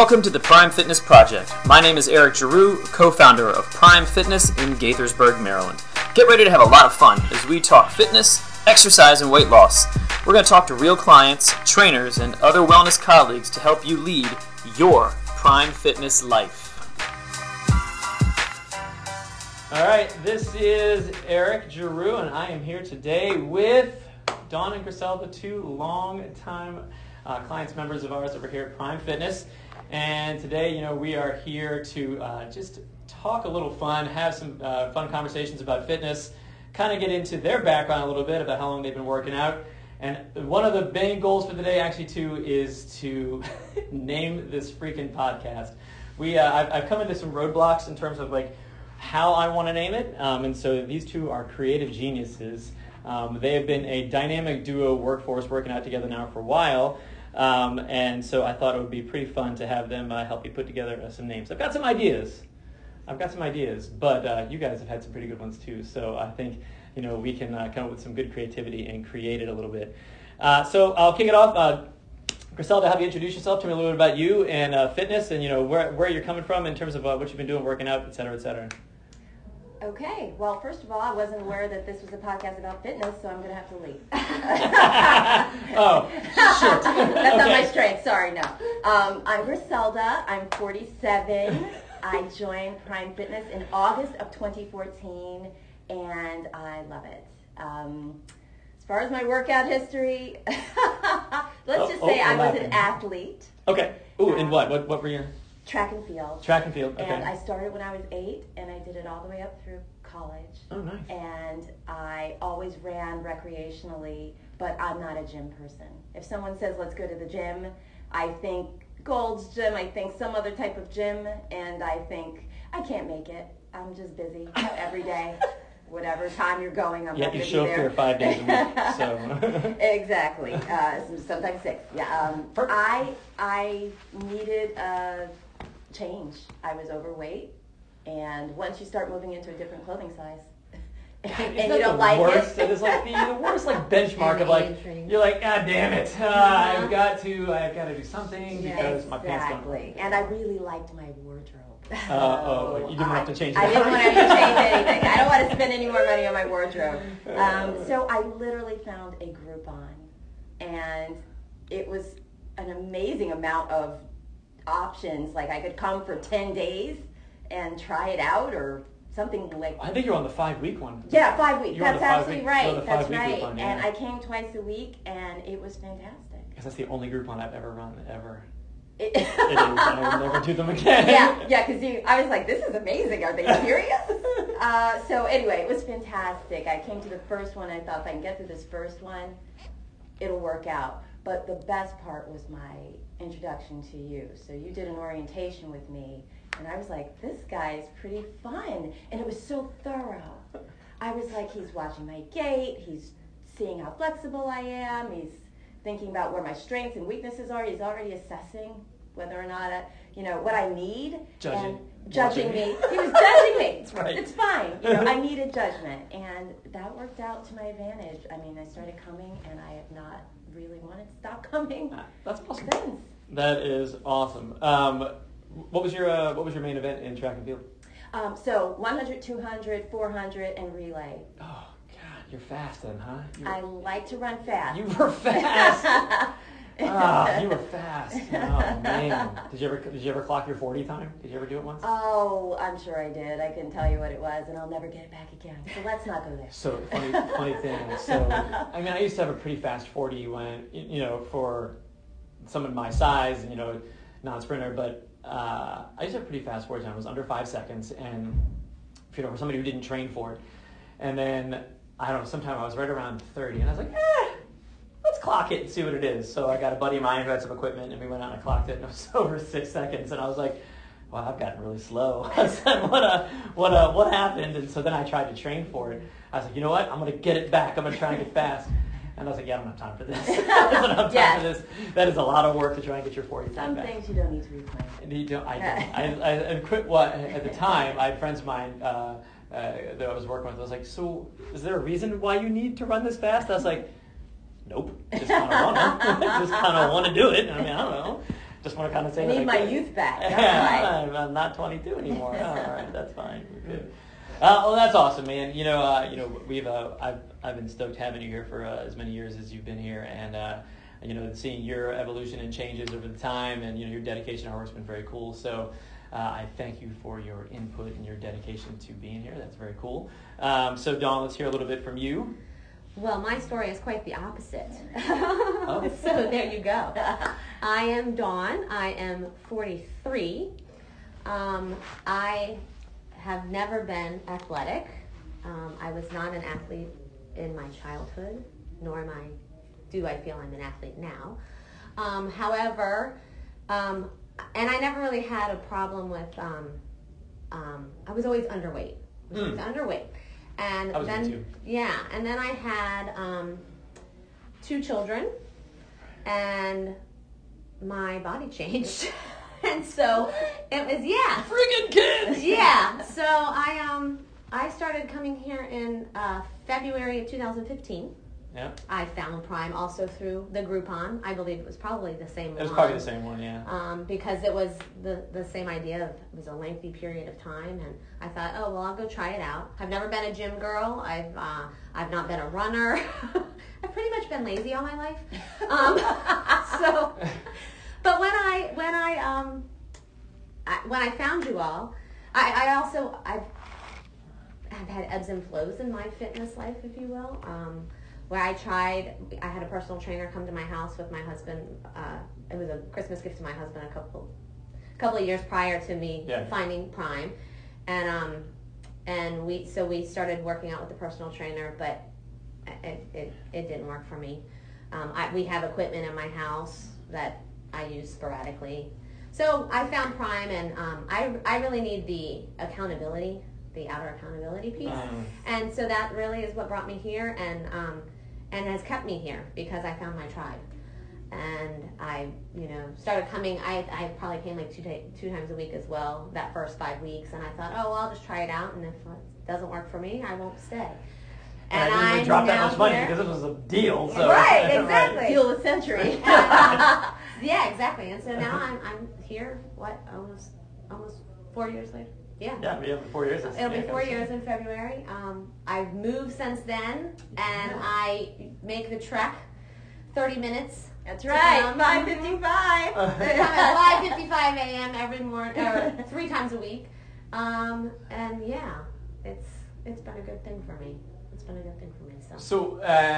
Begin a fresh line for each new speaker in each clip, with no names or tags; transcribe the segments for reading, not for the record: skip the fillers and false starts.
Welcome to the Prime Fitness Project. My name is Eric Giroux, co-founder of Prime Fitness in Gaithersburg, Maryland. Get ready to have a lot of fun as we talk fitness, exercise, and weight loss. We're going to talk to real clients, trainers, and other wellness colleagues to help you lead your Prime Fitness life. All right, this is Eric Giroux, and I am here today with Dawn and Griselda, two long-time clients, members of ours over here at Prime Fitness. And today, we are here to just talk a little fun, have some fun conversations about fitness, kind of get into their background a little bit about how long they've been working out. And one of the main goals for the day, actually, too, is to name this freaking podcast. I've come into some roadblocks in terms of how I want to name it. And so these two are creative geniuses. They have been a dynamic duo workforce working out together now for a while. And so I thought it would be pretty fun to have them help me put together some names. I've got some ideas, but you guys have had some pretty good ones too. So I think, we can come up with some good creativity and create it a little bit. So I'll kick it off. Griselda, have you introduce yourself? Tell me a little bit about you and fitness and, where you're coming from in terms of what you've been doing, working out, et cetera, et cetera.
Okay, well, first of all, I wasn't aware that this was a podcast about fitness, so I'm going to have to leave.
Oh, shit.
That's not my strength, sorry, no. I'm Griselda, I'm 47. I joined Prime Fitness in August of 2014, and I love it. As far as my workout history, let's just say I was an athlete.
Okay. Ooh, in what? What were you?
Track and field.
Track and field, okay.
And I started when I was 8, and I did it all the way up through college.
Oh, nice.
And I always ran recreationally, but I'm not a gym person. If someone says, let's go to the gym, I think Gold's Gym, I think some other type of gym, and I think, I can't make it. I'm just busy every day. Whatever time you're going, I'm not going to be there.
Yeah, you show up here 5 days a week, so.
Exactly. Sometimes 6. Yeah. I needed a change. I was overweight, and once you start moving into a different clothing size, and you don't like it,
it is like the worst benchmark of you're like, God damn it, I've got to do something because my pants don't.
Exactly. And I really liked my wardrobe.
You didn't have to change it.
I didn't want to have to change anything. I don't want to spend any more money on my wardrobe. So I literally found a Groupon, and it was an amazing amount of options. Like I could come for 10 days and try it out, or something like.
I think you're on the 5-week one.
Yeah, 5 weeks. That's absolutely right.
That's
right.
Groupon, yeah.
And I came twice a week, and it was fantastic.
Because that's the only Groupon I've ever run, ever.
It
is. I will never do them again.
Yeah, because I was like, this is amazing. Are they serious? So anyway, it was fantastic. I came to the first one. I thought if I can get through this first one, it'll work out. But the best part was my introduction to you. So you did an orientation with me, and I was like, this guy is pretty fun. And it was so thorough. I was like, he's watching my gait. He's seeing how flexible I am. He's thinking about where my strengths and weaknesses are. He's already assessing whether or not, what I need. Judging me. He was judging me.
That's right.
It's fine. I needed judgment. And that worked out to my advantage. I mean, I started coming, and I have not really wanted to stop coming.
That's awesome.
Since.
That is awesome. What was your main event in track and field?
So 100, 200, 400, and relay.
Oh, God, you're fast then, huh?
I like to run fast.
You were fast. You were fast. Oh, man. Did you ever clock your 40 time? Did you ever do it once?
Oh, I'm sure I did. I couldn't tell you what it was, and I'll never get it back again. So let's not go there.
So, funny thing. So, I used to have a pretty fast 40 when, for someone my size, non-sprinter, but I used to have a pretty fast 40 time. It was under 5 seconds, and, for somebody who didn't train for it. And then, I don't know, sometime I was right around 30, and I was like, let's clock it and see what it is. So I got a buddy of mine who had some equipment, and we went out and I clocked it, and it was over 6 seconds. And I was like, wow, I've gotten really slow. I said, what happened? And so then I tried to train for it. I was like, you know what? I'm going to get it back. I'm going to try and get fast. And I was like, yeah, I don't have time for this. I don't have time for this. That is a lot of work to try and get your 40
Some
back.
things you don't need to replay.
I quit. At the time, I had friends of mine that I was working with. I was like, so is there a reason why you need to run this fast? I was like, nope, just kind of want to. Just kind of want to do it. I don't know. Just want to kind of say
I
that
need
I
my
could.
youth back.
Yeah, I'm not 22 anymore. All right, that's fine. We're good. Well, that's awesome, man. We've I've been stoked having you here for as many years as you've been here, and seeing your evolution and changes over the time, and your dedication to our work's been very cool. So I thank you for your input and your dedication to being here. That's very cool. So Dawn, let's hear a little bit from you.
Well, my story is quite the opposite.
Oh.
So there you go. I am Dawn. I am 43. I have never been athletic. I was not an athlete in my childhood, nor do I feel I'm an athlete now. However, and I never really had a problem with, I was always underweight. And
I was
then,
me too.
yeah, and then I had 2 children, and my body changed. And so it was, yeah.
Friggin' kids!
Yeah. So I started coming here in February of 2015.
Yeah.
I found Prime also through the Groupon. I believe it was probably the same one.
It was probably the same one, yeah.
Because it was the same idea of, it was a lengthy period of time, and I thought, oh well, I'll go try it out. I've never been a gym girl. I've not been a runner. I've pretty much been lazy all my life. But when I found you all, I've had ebbs and flows in my fitness life, if you will. Where I had a personal trainer come to my house with my husband. It was a Christmas gift to my husband a couple of years prior to me finding Prime, and we started working out with the personal trainer, but it didn't work for me. We have equipment in my house that I use sporadically. So I found Prime, and I really need the accountability, the outer accountability piece. And so that really is what brought me here, and has kept me here, because I found my tribe. And I, started coming. I probably came like two times a week as well, that first 5 weeks. And I thought, oh, well, I'll just try it out, and if it doesn't work for me, I won't stay.
And I didn't really drop that much money because this was a deal. So.
Right, exactly.
Deal of the century.
Yeah, exactly. And so now I'm here. Almost 4 years later. Yeah.
Yeah, 4 years.
It'll be 4 years in February. I've moved since then, and I make the trek 30 minutes.
That's right. 5:55.
At 5:55 a.m. every morning, or 3 times a week. And yeah, it's been a good thing for me. It's been a good thing for me.
So,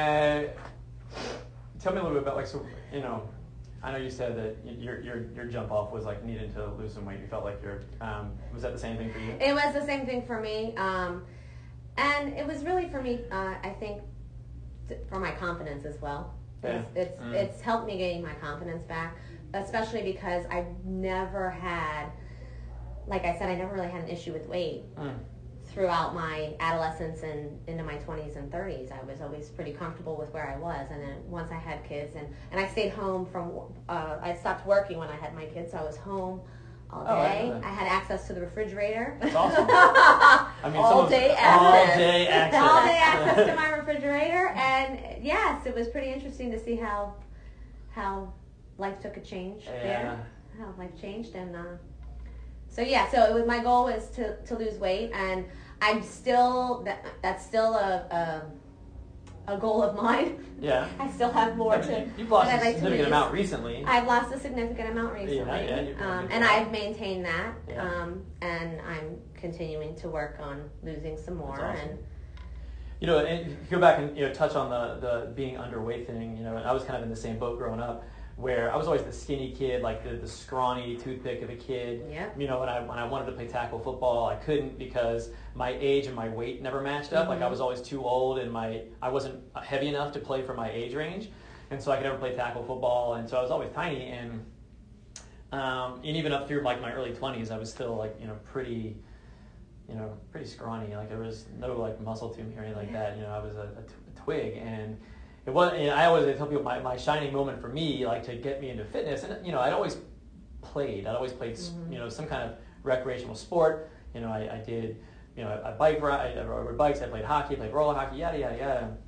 tell me a little bit about I know you said that your jump off was like needing to lose some weight. You felt like was that the same thing for you?
It was the same thing for me, and it was really for me. I think for my confidence as well. It's helped me gain my confidence back, especially because I've never had, like I said, I never really had an issue with weight. Throughout my adolescence and into my 20s and 30s, I was always pretty comfortable with where I was. And then once I had kids, and I stayed home I stopped working when I had my kids, so I was home all day. I had access to the refrigerator.
That's awesome. All day
access to my refrigerator. And yes, it was pretty interesting to see how life took a change there. How life changed, and so it was, my goal was to lose weight, and I'm still that's still a goal of mine.
Yeah.
I still have more to.
You've lost
a
significant amount recently.
I've lost a significant amount recently. And I've maintained that.
Yeah.
And I'm continuing to work on losing some more.
That's awesome.
And
and go back and touch on the being underweight thing. And I was kind of in the same boat growing up, where I was always the skinny kid, like the scrawny toothpick of a kid.
Yep.
When I wanted to play tackle football, I couldn't because my age and my weight never matched up. Like I was always too old, and I wasn't heavy enough to play for my age range, and so I could never play tackle football. And so I was always tiny, and even up through like my early 20s, I was still like pretty scrawny. Like there was no like muscle to me or anything like that. I was a twig, and it was. I always tell people my shining moment for me, like to get me into fitness, and I'd always played. Some kind of recreational sport. I did. I rode bikes. I played hockey. I played roller hockey. Yada yada yada.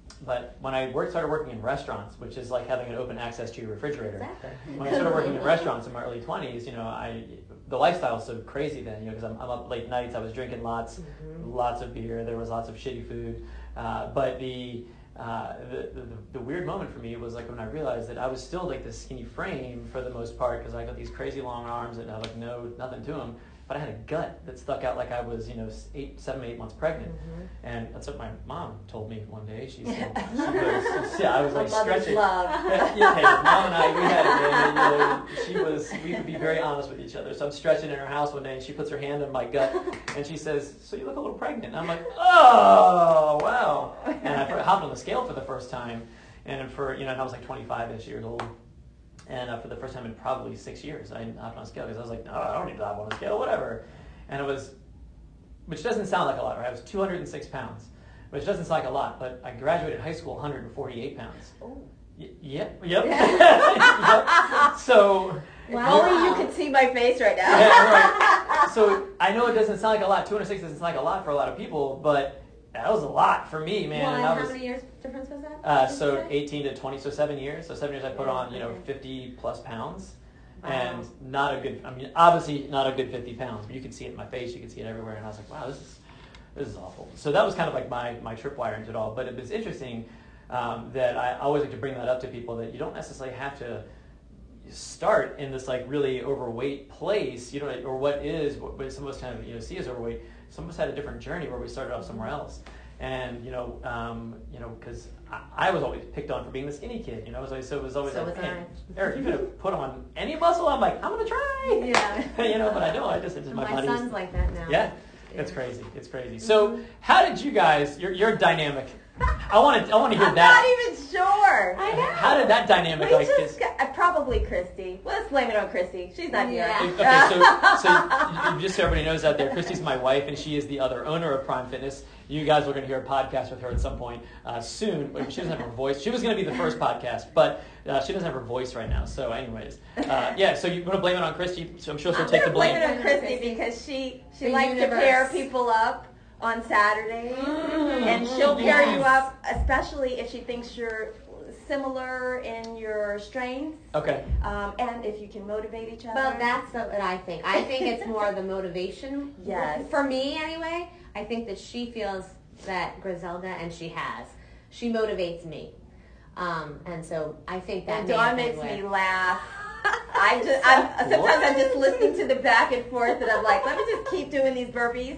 But when I started working in restaurants, which is like having an open access to your refrigerator.
Exactly.
When I started working in restaurants in my early 20s, the lifestyle was so crazy then, because I'm up late nights. I was drinking lots of beer. There was lots of shitty food. But the weird moment for me was like when I realized that I was still like this skinny frame for the most part, because I got these crazy long arms that had like nothing to them. But I had a gut that stuck out like I was, 7, 8 months pregnant. And that's what my mom told me one day. She said, I was like stretching.
Love.
Mom and I, we could be very honest with each other. So I'm stretching in her house one day, and she puts her hand on my gut, and she says, so you look a little pregnant. And I'm like, oh, wow. And I hopped on the scale for the first time, and and I was like 25-ish years old. And for the first time in probably 6 years, I hopped on a scale because I was like, no, I don't need to hop on a scale, whatever. And it was, which doesn't sound like a lot, right? I was 206 pounds, which doesn't sound like a lot, but I graduated high school 148 pounds.
Oh.
Yep. So.
Wow. Only you could see my face right now.
Yeah, right. So I know it doesn't sound like a lot. 206 doesn't sound like a lot for a lot of people, but that was a lot for me, man.
Well, and
how
many years difference was that?
So 18 to 20, so 7 years. So 7 years I put on, 50 plus pounds.
Wow.
And obviously not a good 50 pounds, but you could see it in my face, you could see it everywhere. And I was like, wow, this is awful. So that was kind of like my tripwire into it all. But it was interesting that I always like to bring that up to people, that you don't necessarily have to start in this like really overweight place, or what some of us kind of see as overweight. Some of us had a different journey where we started off somewhere else, and because I was always picked on for being the skinny kid, so it was always like, man, Eric, you're gonna put on any muscle? I'm like, I'm gonna try,
yeah,
but I know it's my body.
My son's like that now.
Yeah, it's crazy. So how did you guys? Your dynamic. I want to hear
I'm
that.
not even sure.
I know.
How did that dynamic
probably Christy. Let's blame it on Christy. She's not here.
Okay, so just so everybody knows out there, Christy's my wife, and she is the other owner of Prime Fitness. You guys are going to hear a podcast with her at some point soon. But she doesn't have her voice. She was going to be the first podcast, but she doesn't have her voice right now. So, anyways, so you're going to blame it on Christy. So I'm sure she'll take the blame.
I'm going to blame it on Christy because she likes to pair people up on Saturdays, and she'll pair you up, especially if she thinks you're similar in your strengths.
Okay.
And if you can motivate each other.
Well, that's what I think. I think it's more the motivation.
Yes.
For me, anyway, I think that she feels that Griselda, and she motivates me. And so I think that
Dawn makes me laugh. Sometimes I'm just listening to the back and forth, and I'm like, let me just keep doing these burpees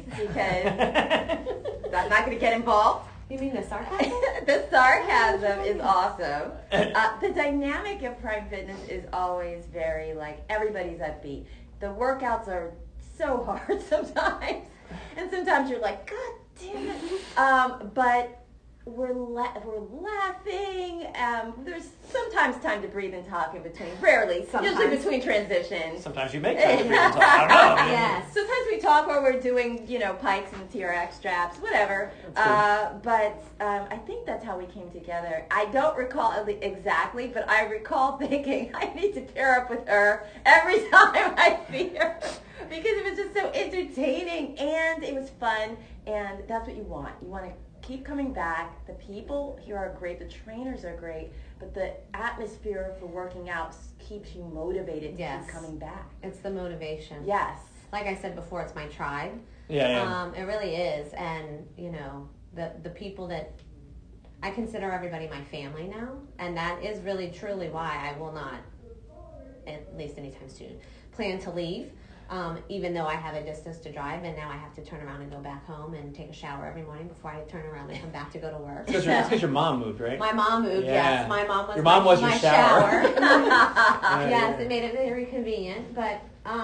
because I'm not going to get involved.
You mean the sarcasm?
The sarcasm is awesome. The dynamic of Prime Fitness is always very, everybody's upbeat. The workouts are so hard sometimes, and sometimes you're like, God damn it. But we're laughing. There's sometimes time to breathe and talk in between. Rarely.
Sometimes.
Usually between transitions.
Sometimes you make time to breathe and talk. I don't know.
Yes.
Sometimes we talk while we're doing, pikes and TRX straps, whatever. But I think that's how we came together. I don't recall exactly, but I recall thinking I need to pair up with her every time I see her. Because it was just so entertaining, and it was fun, and that's what you want. You want to keep coming back. The people here are great. The trainers are great. But the atmosphere for working out keeps you motivated to keep coming back.
It's the motivation.
Yes.
Like I said before, it's my tribe.
Yeah.
It really is. And, the people that I consider everybody my family now. And that is really, truly why I will not, at least anytime soon, plan to leave. Even though I have a distance to drive, and now I have to turn around and go back home and take a shower every morning before I turn around and come back to go to work.
It's because your mom moved, right?
My mom moved, yes. My mom was
your mom was
my
your shower.
Yes, it made it very convenient. But,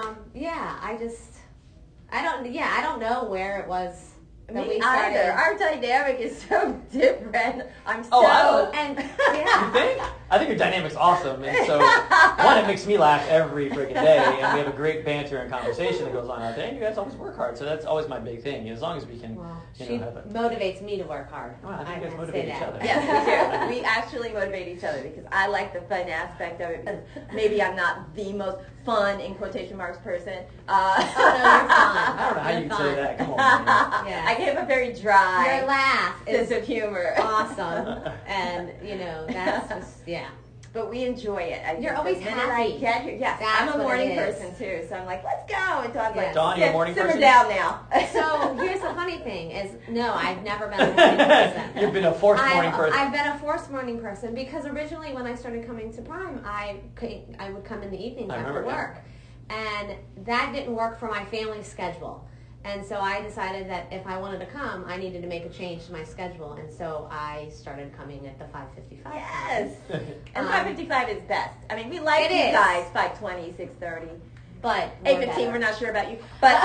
I don't know where it was that we started.
Either. Our dynamic is so different.
You think? I think your dynamic's awesome, and so one, it makes me laugh every freaking day, and we have a great banter and conversation that goes on out there. And you guys always work hard, so that's always my big thing. As long as we can,
Well,
you
she
know, have a.
motivates me to work hard.
Well, I think you guys
say
motivate each
that.
other.
Yes, we do. We actually motivate each other because I like the fun aspect of it. Because maybe I'm not the most fun in quotation marks person.
Oh, no, you're fun.
I don't know how
You're
you
fun.
say that. Come on, man.
Yeah.
I have a very dry
Your laugh
sense
is
of humor.
awesome, and that's just
But we enjoy it.
You're always
the minute
happy.
I get here, yes,
That's
I'm a
what
morning
it is.
person too, so I'm like, let's go. And Dawn's like,
Dawn, you're a morning
simmer
person?
down now.
So here's the funny thing: is no, I've never been a morning person.
You've been a forced morning person.
I've been a forced morning person because originally when I started coming to Prime, I would come in the evenings
I
after
remember, yeah.
work, and that didn't work for my family's schedule. And so I decided that if I wanted to come, I needed to make a change to my schedule, and so I started coming at the 5:55.
Yes. And
Um,
5:55 is best. I mean, we like
it
you
is.
guys 5:20, 6:30.
But
8:15, we're not sure about you. But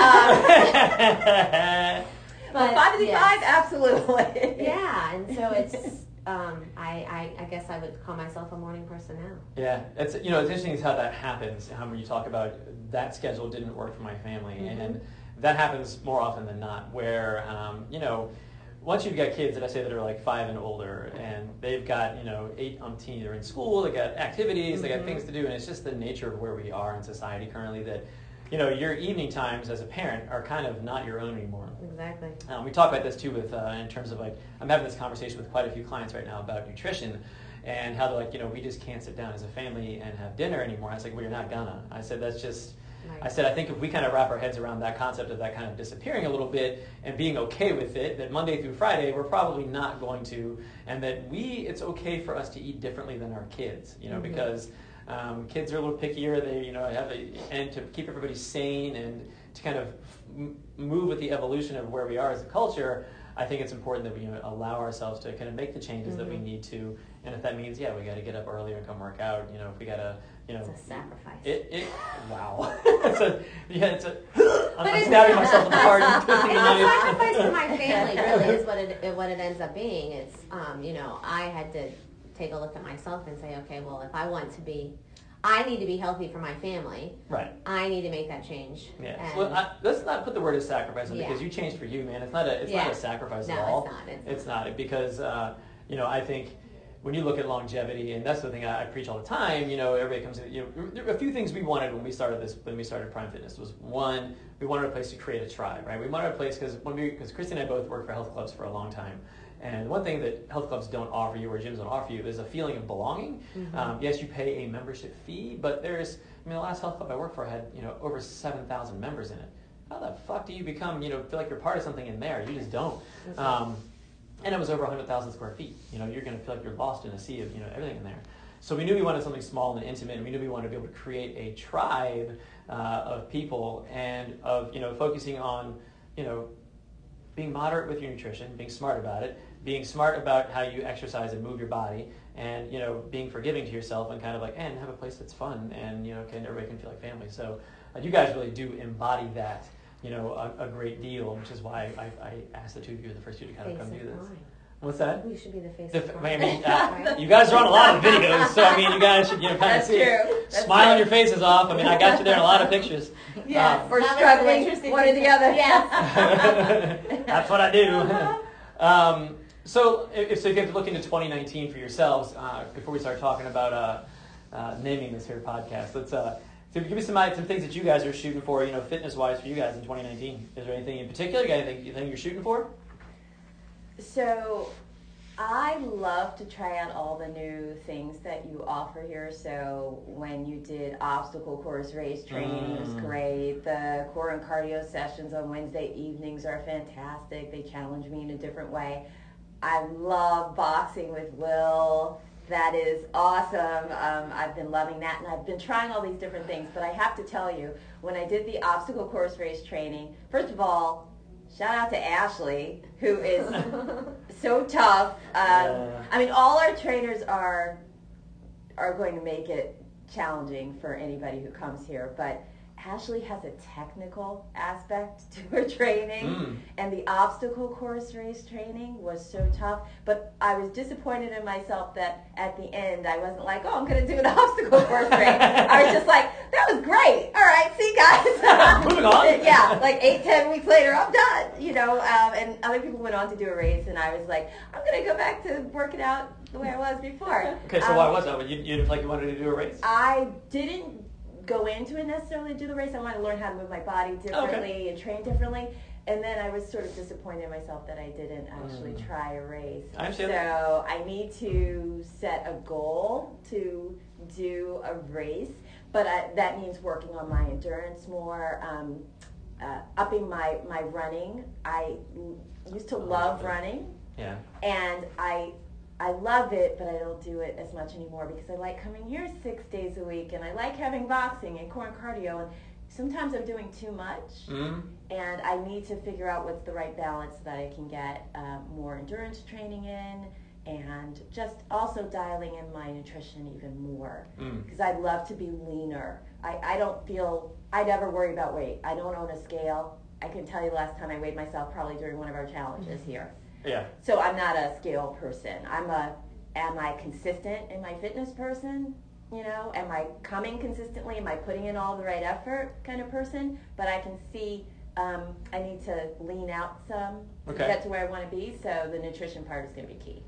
But
5:55,
yes.
absolutely.
Yeah, and so it's I guess I would call myself a morning person now.
Yeah, it's it's interesting is how that happens. How when you talk about that schedule didn't work for my family,
Mm-hmm.
and that happens more often than not. Where once you've got kids that I say that are like 5 and older, and they've got 8 umpteen, they're in school, they got activities, they got things to do, and it's just the nature of where we are in society currently that your evening times as a parent are kind of not your own anymore.
Exactly.
We talk about this too with in terms of like I'm having this conversation with quite a few clients right now about nutrition and how they're like we just can't sit down as a family and have dinner anymore. I was like, well, you're not gonna. I said that's just.
Right.
I said I think if we kind of wrap our heads around that concept of that kind of disappearing a little bit and being okay with it, that Monday through Friday we're probably not going to, and that it's okay for us to eat differently than our kids, because. Kids are a little pickier. They, and to keep everybody sane and to kind of move with the evolution of where we are as a culture, I think it's important that we allow ourselves to kind of make the changes that we need to. And if that means, we got to get up earlier and come work out. If we got to,
It's a sacrifice.
Wow. I'm stabbing myself in the heart and twisting the
It's a
knife.
sacrifice to my family, really, is what it ends up being. It's, I had to take a look at myself and say, okay, well, if I I need to be healthy for my family.
Right.
I need to make that change.
Yeah.
And
Well, let's not put the word as sacrifice in
Yeah.
because you changed for you, man. It's not a sacrifice
No,
at all.
it's not.
It's not because I think when you look at longevity, and that's the thing I preach all the time. Everybody comes in. There were a few things we wanted when we started Prime Fitness. Was one, we wanted a place to create a tribe, right? We wanted a place because Christy and I both worked for health clubs for a long time. And one thing that health clubs don't offer you or gyms don't offer you is a feeling of belonging.
Mm-hmm.
Yes, you pay a membership fee, but the last health club I worked for had, over 7,000 members in it. How the fuck do you become, feel like you're part of something in there? You just don't. And it was over 100,000 square feet. You're going to feel like you're lost in a sea of, everything in there. So we knew we wanted something small and intimate, and we knew we wanted to be able to create a tribe of people and of, focusing on, being moderate with your nutrition, being smart about it, being smart about how you exercise and move your body, and being forgiving to yourself and kind of and have a place that's fun and everybody can feel like family. So you guys really do embody that a great deal, which is why I asked the two of you, the first two, to kind of come do this. What's that?
We should be the face of Prime.
You guys are on a lot of videos, so you guys should kind of
That's
see it.
true. That's
Smile on
true.
your faces off. I got you there in a lot of pictures.
Yeah, we're
That was
struggling,
interesting
one or the other.
Yes.
That's what I do. So if you have to look into 2019 for yourselves, before we start talking about naming this here podcast, let's so give me some things that you guys are shooting for, fitness-wise for you guys in 2019. Is there anything in particular? You got anything you're shooting for?
So I love to try out all the new things that you offer here. So when you did obstacle course race training, it was great. The core and cardio sessions on Wednesday evenings are fantastic. They challenge me in a different way. I love boxing with Will. That is awesome. I've been loving that, and I've been trying all these different things. But I have to tell you, when I did the obstacle course race training, first of all, shout out to Ashley, who is so tough. All our trainers are going to make it challenging for anybody who comes here. But Ashley has a technical aspect to her training, and the obstacle course race training was so tough. But I was disappointed in myself that at the end I wasn't like, oh, I'm going to do an obstacle course race. I was just like, that was great. All right, see, guys.
Moving on.
Yeah, like 8-10 weeks later, I'm done. You know, and other people went on to do a race, and I was like, I'm going to go back to working out the way I was before.
Okay, so why was that? You didn't feel like you wanted to do a race?
I didn't go into it necessarily to do the race. I wanted to learn how to move my body differently and train differently. And then I was sort of disappointed in myself that I didn't actually try a race.
I understand.
So I need to set a goal to do a race, but that means working on my endurance more, upping my running. I used to love running.
Yeah.
And I love it, but I don't do it as much anymore because I like coming here 6 days a week, and I like having boxing and core and cardio, and sometimes I'm doing too much, and I need to figure out what's the right balance so that I can get more endurance training in, and just also dialing in my nutrition even more, because I'd love to be leaner. I don't feel, I never worry about weight. I don't own a scale. I can tell you last time I weighed myself probably during one of our challenges here.
Yeah.
So I'm not a scale person. Am I consistent in my fitness person? You know, am I coming consistently? Am I putting in all the right effort kind of person? But I can see I need to lean out some to get to where I want to be. So the nutrition part is going to be key.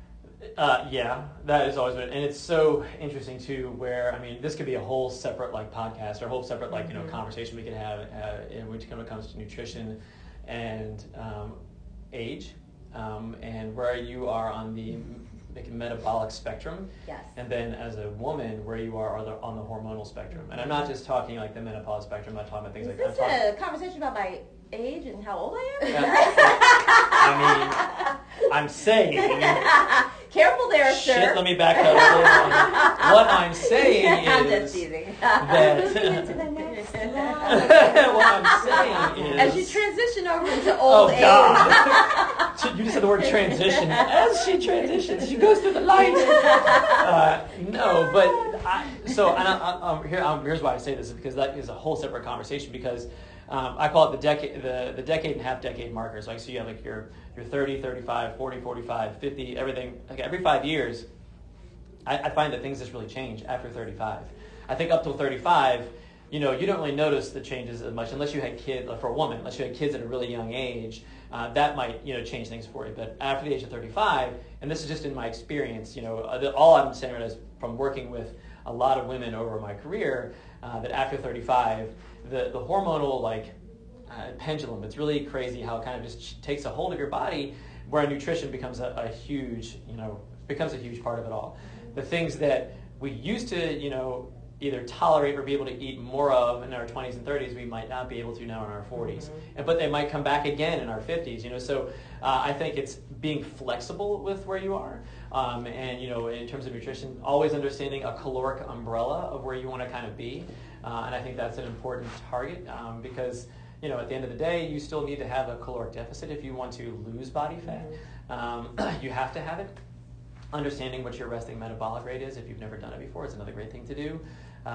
Yeah, that is always been, and it's so interesting too. Where I mean, this could be a whole separate podcast or a whole separate conversation we could have when it comes to nutrition and age. And where you are on the metabolic spectrum,
yes,
and then as a woman where you are on the hormonal spectrum. And I'm not just talking like the menopause spectrum. I'm not talking about things
is
like
this a conversation about my age and how old I am?
I mean, I'm saying.
Careful there, sir.
Shit, let me back up. What I'm saying is
I'm just teasing.
that what I'm saying is
as you transition over into old age.
God. You just said the word transition. As she transitions, she goes through the light. No, but here's why I say this, is because that is a whole separate conversation, because I call it the decade and half decade markers. Like, so you have like your 30, 35, 40, 45, 50, everything. Like every 5 years, I find that things just really change after 35. I think up till 35, you don't really notice the changes as much unless you had kids. For a woman, unless you had kids at a really young age, that might change things for you. But after the age of 35, and this is just in my experience, all I'm saying is from working with a lot of women over my career, that after 35, the hormonal pendulum, it's really crazy how it kind of just takes a hold of your body, where nutrition becomes a huge part of it all. The things that we used to either tolerate or be able to eat more of in our 20s and 30s, we might not be able to now in our 40s. But they might come back again in our 50s. So I think it's being flexible with where you are, and in terms of nutrition, always understanding a caloric umbrella of where you want to kind of be, and I think that's an important target, because at the end of the day, you still need to have a caloric deficit if you want to lose body fat. You have to have it. Understanding what your resting metabolic rate is, if you've never done it before, it's another great thing to do.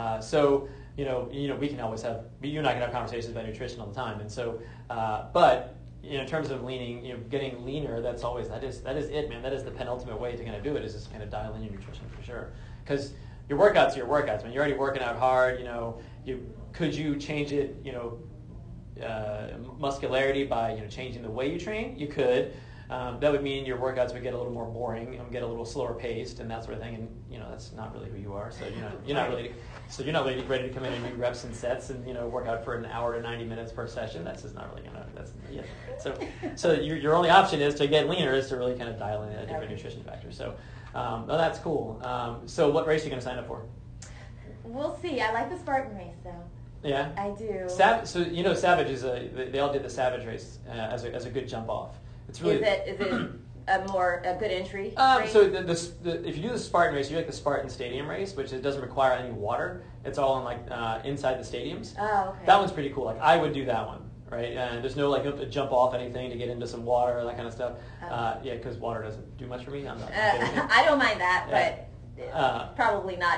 We can always have, you and I can have conversations about nutrition all the time, and so, but in terms of getting leaner, that is it, man. That is the penultimate way to kind of do it, is just kind of dial in your nutrition for sure. Because your workouts are your workouts. When you're already working out hard, could you change it, muscularity by changing the way you train? You could. That would mean your workouts would get a little more boring and get a little slower paced and that sort of thing. And that's not really who you are. So you're not really ready to come in and do reps and sets and work out for an hour to 90 minutes per session. That's just not really gonna. So your only option is to get leaner, is to really kind of dial in a different nutrition factor. So that's cool. So what race are you gonna sign up for?
We'll see. I like the Spartan race though.
Yeah,
I do.
Savage is they all did the Savage race as a good jump off. It's really,
is it a good entry?
So if you do the Spartan race, you do like the Spartan Stadium race, which it doesn't require any water. It's all in inside the stadiums.
Oh, okay.
That one's pretty cool. Like I would do that one, right? And there's no you have to jump off anything to get into some water, that kind of stuff. Because water doesn't do much for me. I'm not.
I don't mind that, but probably not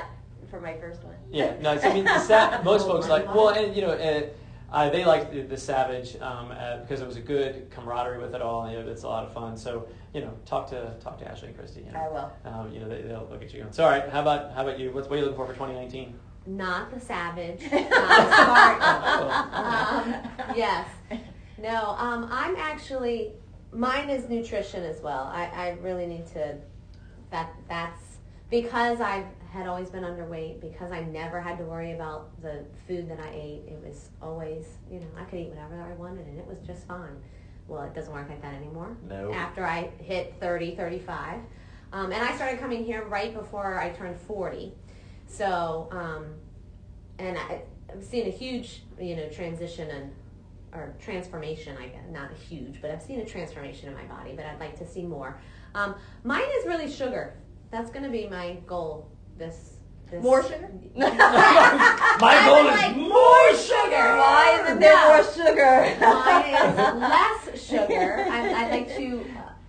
for my first one.
Yeah, no, so, I mean, most folks like, well, and they liked the Savage because it was a good camaraderie with it all. It's a lot of fun. So, talk to Ashley and Christy.
I will.
They'll get you going. So, all right, how about you? What are you looking for 2019?
Not the Savage, not the Spartan. Yes. No, I'm actually, mine is nutrition as well. I really need to, that's because I had always been underweight, because I never had to worry about the food that I ate. It was always, I could eat whatever I wanted and it was just fine. Well, it doesn't work like that anymore.
No.
After I hit 30, 35. And I started coming here right before I turned 40. So, and I've seen a huge, transition or transformation, I guess, not a huge, but I've seen a transformation in my body, but I'd like to see more. Mine is really sugar. That's going to be my goal this
More sugar?
My goal is more sugar!
Why isn't there more sugar?
Mine is less sugar. I'd like to,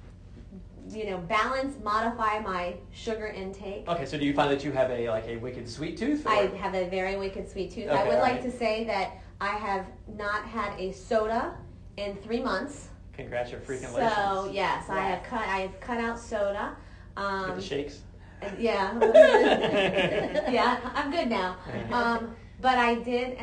modify my sugar intake.
Okay, so do you find that you have a wicked sweet tooth? Or?
I have a very wicked sweet tooth.
Okay,
I would like
right.
to say that I have not had a soda in 3 months.
Congratulations.
So yes, I have cut out soda.
Get the shakes.
Yeah. Yeah, I'm good now. But I did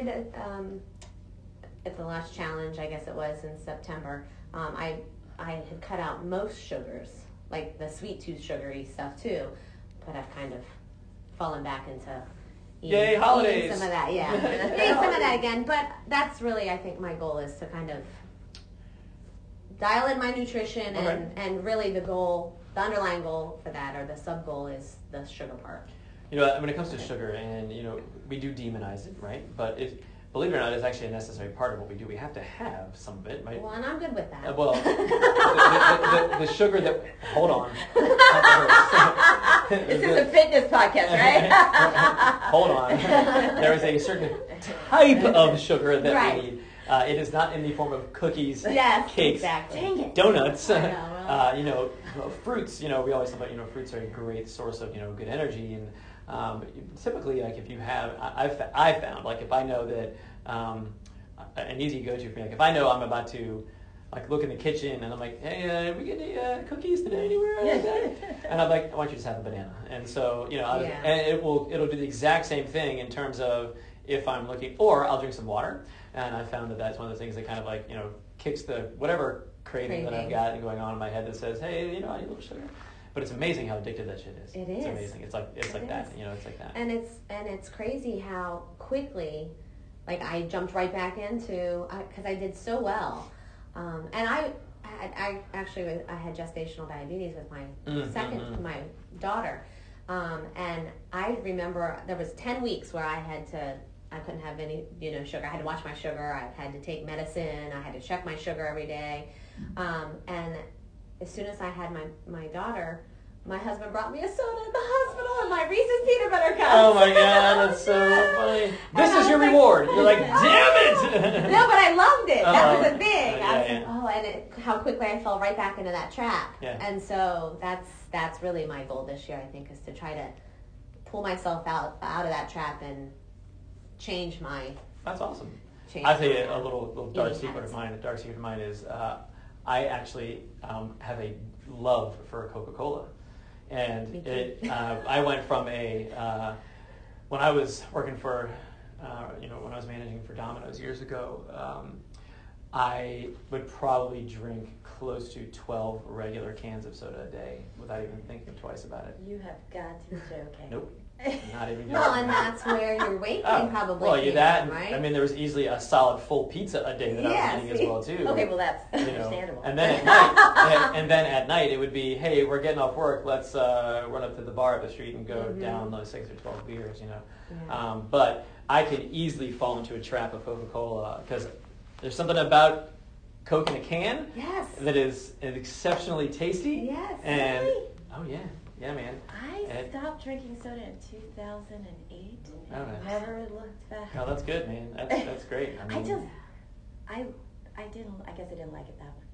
at the last challenge, I guess it was in September, I had cut out most sugars, like the sweet tooth sugary stuff too, but I've kind of fallen back into
Yay, holidays.
eating some of that, yeah. Eating some of that again, but that's really, I think, my goal is to kind of dial in my nutrition and really the underlying goal for that, or the sub goal, is the sugar part.
When it comes to sugar, and we do demonize it, right? But believe it or not, it's actually a necessary part of what we do. We have to have some of it, right?
Well, and I'm good with that.
The sugar that. Hold on.
This is a fitness podcast, right?
Hold on. There is a certain type of sugar that
Right.
we need. It is not in the form of cookies,
Yes,
cakes,
exactly.
Dang it.
donuts.
I know,
Fruits. We always talk about fruits are a great source of good energy, and typically, if you have, I found if I know that an easy go-to for me, if I know I'm about to look in the kitchen and I'm like, hey, we get any cookies today anywhere? And I'm like, why don't you just have a banana? And so and it'll do the exact same thing in terms of if I'm looking, or I'll drink some water. And I found that that's one of the things that kind of kicks the whatever craving that I've got going on in my head that says, hey, I need a little sugar. But it's amazing how addictive that shit is.
It
It's
is.
amazing. It's like that. It's like that.
And it's crazy how quickly, I jumped right back into, because I did so well, and I had gestational diabetes with my my daughter, and I remember there was 10 weeks where I couldn't have any sugar. I had to watch my sugar. I had to take medicine. I had to check my sugar every day, and as soon as I had my daughter, my husband brought me a soda at the hospital and my Reese's peanut butter cups.
Oh my God, that's so funny. This is your reward. You're like, damn it!
No, but I loved it. That was the thing. How quickly I fell right back into that trap.
Yeah.
And so that's really my goal this year, I think, is to try to pull myself out of that trap and change my.
That's awesome.
I'll
tell you a little dark secret of mine. The dark secret of mine is I actually have a love for Coca-Cola. And I went from when I was working for, when I was managing for Domino's years ago, I would probably drink close to 12 regular cans of soda a day without even thinking twice about it.
You have got to be joking.
Nope. Not even
Well, and that's where your weight gain probably
well,
came
that,
from, right?
I mean, there was easily a solid full pizza a day that I was eating as well, too.
Okay, well, that's understandable.
And then at night, it would be, hey, we're getting off work. Let's run up to the bar up the street and go down those 6 or 12 beers,
Yeah.
But I could easily fall into a trap of Coca-Cola because there's something about Coke in a can that is exceptionally tasty.
Yes.
And,
really?
oh, yeah. Yeah, man.
I stopped drinking soda in 2008.
Oh, nice.
Never looked back.
Oh, that's good, man. That's great.
I guess I didn't like it that much.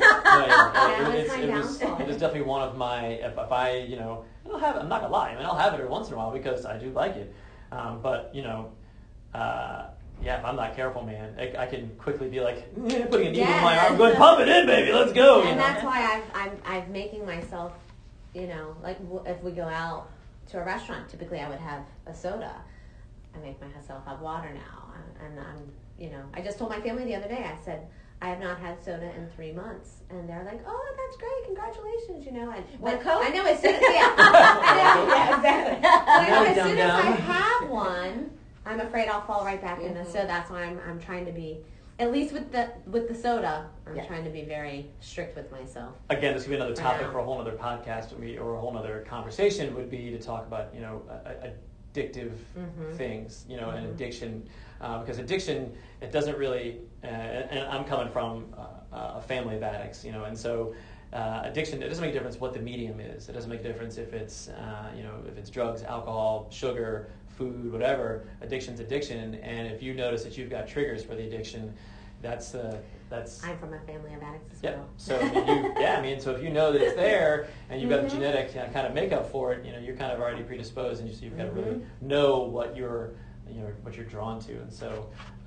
It is definitely one of my. If I, I'll have it. I'm not gonna lie. I mean, I'll have it every once in a while because I do like it. But if I'm not careful, man, I can quickly be like putting a needle in my arm, going, pump it in, baby, let's go.
And that's why I'm making myself, like if we go out to a restaurant, typically I would have a soda. I make myself have water now, and I just told my family the other day. I said, I have not had soda in 3 months, and they're like, "Oh, that's great! Congratulations!"
What Coke?
I know as soon as exactly. As soon as I have one, I'm afraid I'll fall right back in. So that's why I'm trying to be, at least with the soda, I'm trying to be very strict with myself.
Again, this would be another topic for a whole other podcast, or a whole other conversation. Would be to talk about addictive things, and addiction. Because addiction, it doesn't really, and I'm coming from a family of addicts, and so addiction, it doesn't make a difference what the medium is. It doesn't make a difference if it's, if it's drugs, alcohol, sugar, food, whatever. Addiction's addiction, and if you notice that you've got triggers for the addiction, that's.
I'm from a family of addicts as well.
So so if you know that it's there and you've got a genetic kind of makeup for it, you're kind of already predisposed, and you've got to really know what you're drawn to, and so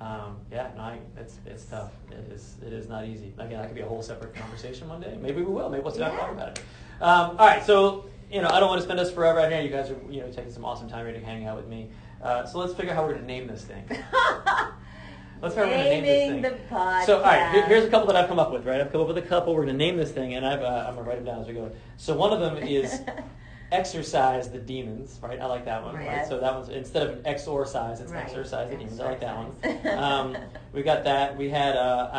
it's tough. It is not easy. Again, that could be a whole separate conversation one day. Maybe we will. Maybe we'll sit down and talk about it. All right. So I don't want to spend us forever out here. You guys are taking some awesome time here to hang out with me. So let's figure out how we're going to name this thing. Let's figure out how we're going to name this thing.
The podcast.
So all right, here's a couple that I've come up with. Right, I've come up with a couple. We're going to name this thing, and I'm going to write them down as we go. So one of them is. Exercise the demons, right? I like that one, right?
Yes.
So that one's, instead of exorcise, it's exercise the demons. I like that one. We got that. We had,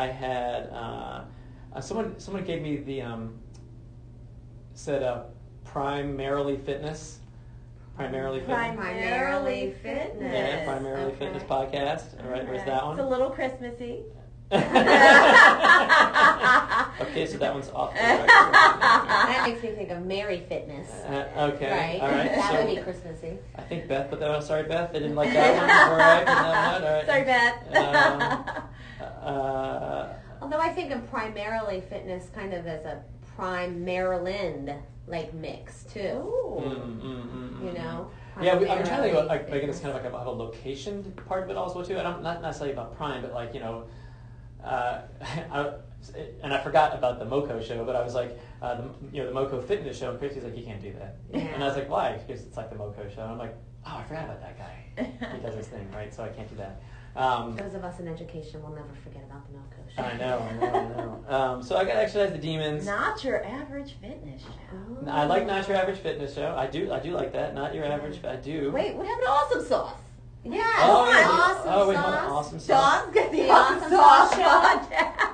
someone gave me the, said primarily fitness. Primarily fitness.
Primarily fitness.
Yeah, primarily fitness podcast. All right, where's that one?
It's a little Christmassy.
Okay, so that one's off.
That makes me think of Merry Fitness.
Okay,
right?
All right.
That
so
would be Christmassy.
I think Beth put that on. Sorry, Beth, I didn't like that one. All right, put that one. All right.
Sorry, Beth.
Although I think of primarily fitness kind of as a prime Maryland mix too.
Ooh.
Yeah, I'm trying to think about, again, it's kind of like a location part of it also too. And I'm not necessarily about prime, but and I forgot about the Moco show, but I was like, the Moco Fitness show, and Christy's like, you can't do that.
Yeah.
And I was like, why? Because it's like the Moco show. And I'm like, oh, I forgot about that guy. He does his thing, right? So I can't do that.
Those of us in education will never forget about the Moco show.
I know. So I got to exercise the demons.
Not your average fitness show.
I like Not Your Average Fitness show. I do like that. Not Your Average. I do.
Wait, what happened to Awesome Sauce?
Yeah.
Awesome
Sauce.
Hold on. Awesome Sauce.
Dawn's got the
Awesome
Sauce
Sauce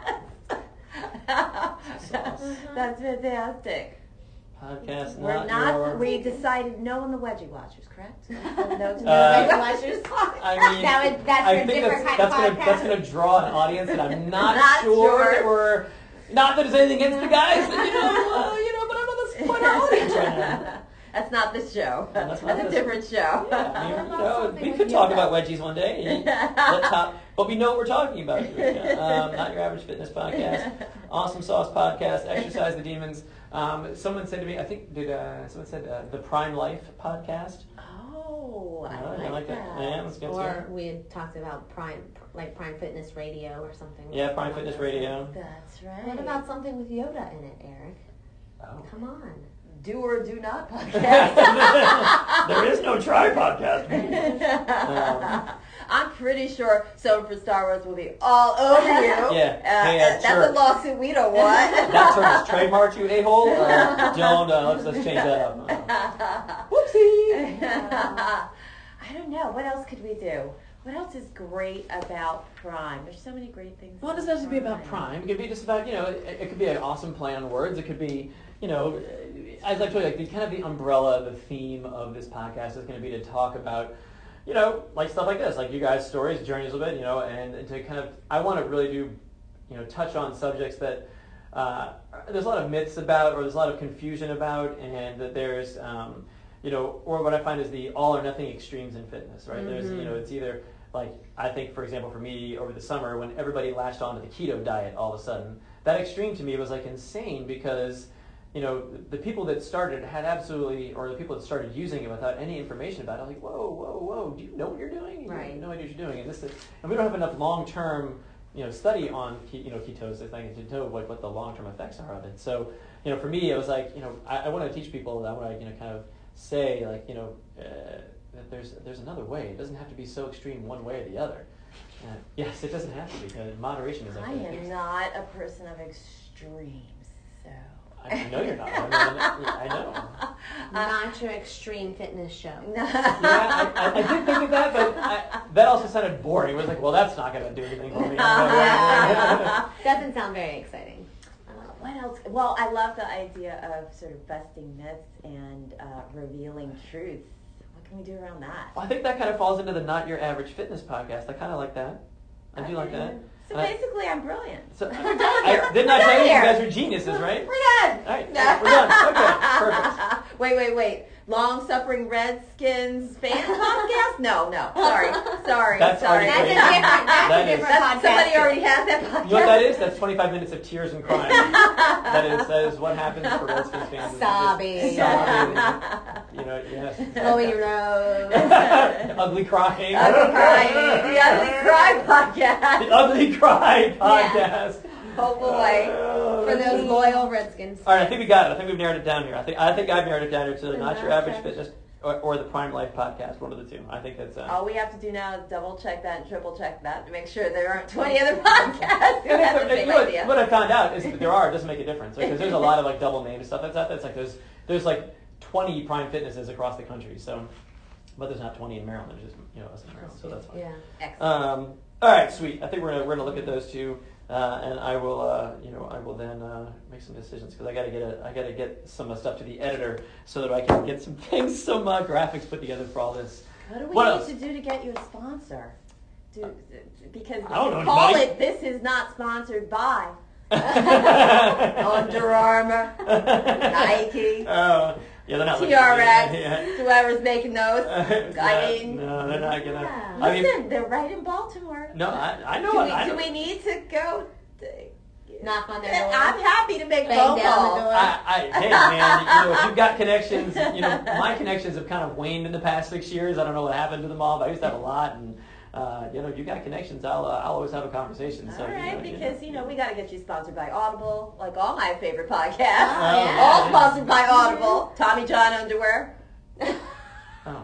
podcast. That's fantastic.
Podcast.
We're not. We decided no on the Wedgie Watchers, correct? No to the
Wedgie
Wedgie Watchers.
I mean,
that's
I
a
think
different kind of podcast.
that's going to draw an audience that I'm not,
Not
sure
sure.
we're. Not that there's anything against the guys, but but I know that's quite our audience right now.
That's not this show.
That's
That's a different show.
Yeah, I mean,
something
we
with
could talk
yoga.
about wedgies one day. But we know what we're talking about. Not Your Average Fitness podcast, Awesome Sauce podcast, Exercise the Demons. Someone said to me, I think, someone said the Prime Life podcast.
Oh, I like that.
Yeah, that's good
Or
too.
we had talked about Prime Fitness Radio or something.
Yeah, Prime Fitness Radio.
That's right.
What about something with Yoda in it, Eric?
Oh.
Come on.
Do or do not podcast?
There is no try podcast.
I'm pretty sure Soda for Star Wars will be all over you.
Yeah. Hey,
that's
sure.
a lawsuit we don't want.
That term is trademarked, you a-hole. Let's change that up. Whoopsie.
I don't know. What else could we do? What else is great about Prime? There's so many great things.
Well, it doesn't have to be about Prime. It could be just about, it could be an awesome play on words. It could be, as I told you, the umbrella, the theme of this podcast is going to be to talk about, stuff like this, like you guys' stories, journeys a bit, and to kind of, I want to really do, touch on subjects that there's a lot of myths about, or there's a lot of confusion about, and that there's, or what I find is the all or nothing extremes in fitness, right?
Mm-hmm.
There's, it's either like, I think, for example, for me over the summer, when everybody latched onto the keto diet all of a sudden, that extreme to me was like insane because, you know, the people that started had absolutely, or the people that started using it without any information about it, like, whoa, do you know what you're doing? You
Right.
have no idea what you're doing. And we don't have enough long-term, you know, study on, ketosis, like, to know what the long-term effects are of it. So, you know, for me, it was like, you know, I want to teach people, I want to, you know, kind of say, like, you know, that there's another way. It doesn't have to be so extreme one way or the other. Yes, it doesn't have to be, because moderation is like
I am not a person of extremes, so.
I know you're not. I know.
Not your extreme fitness show.
Yeah, I did think of that, but that also sounded boring. It was like, well, that's not going to do anything for me.
Doesn't sound very exciting.
What else? Well, I love the idea of sort of busting myths and revealing truths. What can we do around that?
Well, I think that kind of falls into the Not Your Average Fitness podcast. I kind of like that. I do like that.
So basically, I'm brilliant.
So,
We're done here.
didn't I tell you
here.
you guys are geniuses, right?
We're done.
All right, we're done. Okay, perfect.
Wait. Long-suffering Redskins fan podcast? No. Sorry.
That's already
That's a
crazy.
different,
That is-
podcast.
Somebody already has that podcast.
You know what that is? That's 25 minutes of tears and crying. that is what happens for Redskins fans.
Sobbing.
Sobbing. You know, yes.
Blowing your nose.
Ugly crying.
Ugly Cry. The Ugly Cry podcast.
The Ugly Cry podcast.
Oh boy.
For those loyal Redskins.
All right, I think we got it. I think we've narrowed it down here. I think I've narrowed it down here to the Not Your Average Fitness or the Prime Life podcast, one of the two. I think that's.
All we have to do now is double check that and triple check that to make sure there aren't 20 other podcasts who have the same idea.
What I found out is that there are. It doesn't make a difference because there's a lot of like double name stuff that's out there. It's like there's like 20 Prime Fitnesses across the country. So, but there's not 20 in Maryland. There's just us in Maryland. So that's fine.
Yeah.
Excellent.
All right, sweet. I think we're gonna look at those two. And I will then make some decisions because I gotta get some stuff to the editor so that I can get some things, some graphics put together for all this.
What do we
What
need
else?
to do to get you a sponsor? Because
I don't know
call
anybody.
it, this is not sponsored by Under Armour, Nike,
Oh, yeah, they're not.
TRX,
Yeah.
whoever's making those. I mean,
no, they're not gonna.
Yeah.
I mean,
listen, they're right in Baltimore.
no, I know.
Do we need to go?
Knock on their door.
I'm happy to make
Bang
phone
down the
calls.
door.
Hey man, if you've got connections, my connections have kind of waned in the past 6 years. I don't know what happened to them all, but I used to have a lot, and if you've got connections, I'll always have a conversation. So,
All right, because
know.
we got to get you sponsored by Audible, like all my favorite podcasts.
yeah.
All sponsored by Audible. Tommy John underwear.
Oh.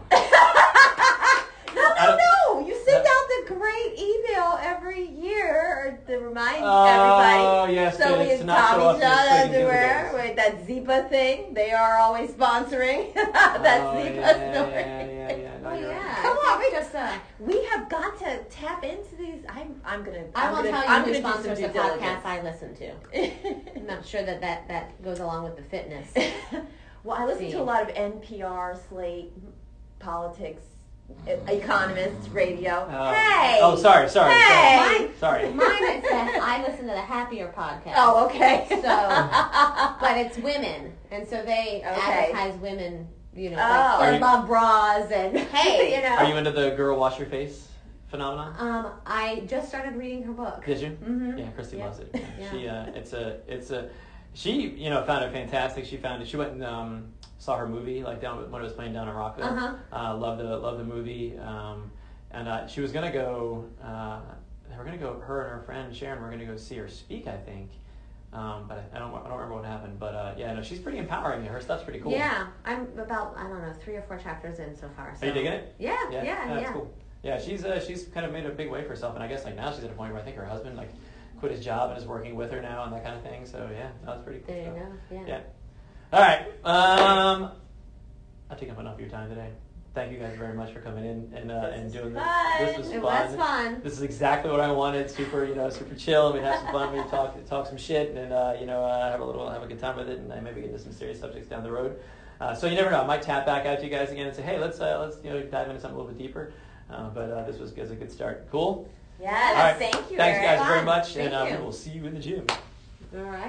No. You send out the great email every year to remind
Oh,
everybody.
yes,
So
good.
we
It's
have
not so
Tommy
often
John
it's freaking
underwear
dividends.
with that Zipa thing. They are always sponsoring that Zipa story.
Yeah. No,
Oh
you're right.
yeah.
Come on, we
just
We have got to tap into these. I'm gonna.
I will tell
I'm
you who
gonna do some
sponsors the
due
podcast
diligence.
I listen to. I'm not sure that goes along with the fitness.
Well, I listen to a lot of NPR, Slate, politics, economists, radio. Hey.
Oh, sorry.
Hey.
Sorry.
Mine it says I listen to the Happier podcast.
Oh, okay.
So, but it's women, and so they
Okay.
advertise women.
Oh.
Like
Are
their
you-
love bras and
Hey, you know.
Are you into the girl wash your face phenomenon?
I just started reading her book.
Did you?
Mm-hmm.
Yeah, Christy
Yeah.
loves it.
Yeah.
She found it fantastic. She went and saw her movie like down when it was playing down in Rockville.
Uh-huh.
Loved the movie. And she was gonna go. We're gonna go. Her and her friend Sharon were gonna go see her speak. I think. But I don't remember what happened. But she's pretty empowering. Her stuff's pretty cool.
Yeah, I'm about 3 or 4 chapters in so far. So.
Are you digging it?
Yeah.
That's cool. Yeah, she's kind of made a big way for herself, and I guess like now she's at a point where I think her husband like quit his job and is working with her now and that kind of thing. So yeah, that's pretty cool.
There you
stuff.
go. Yeah.
Yeah. All right. I've taken up enough of your time today. Thank you guys very much for coming in and doing this.
fun.
This was
It
fun.
was fun.
This is exactly what I wanted. Super chill. We'd have some fun. We'd talk some shit, and have a good time with it, and maybe get into some serious subjects down the road. So you never know. I might tap back out to you guys again and say, hey, let's dive into something a little bit deeper. But this was a good start. Cool.
Yes,
All right.
thank you.
Thanks,
Eric.
guys, very much,
Thank
and
you.
we'll see you in the gym.
All right.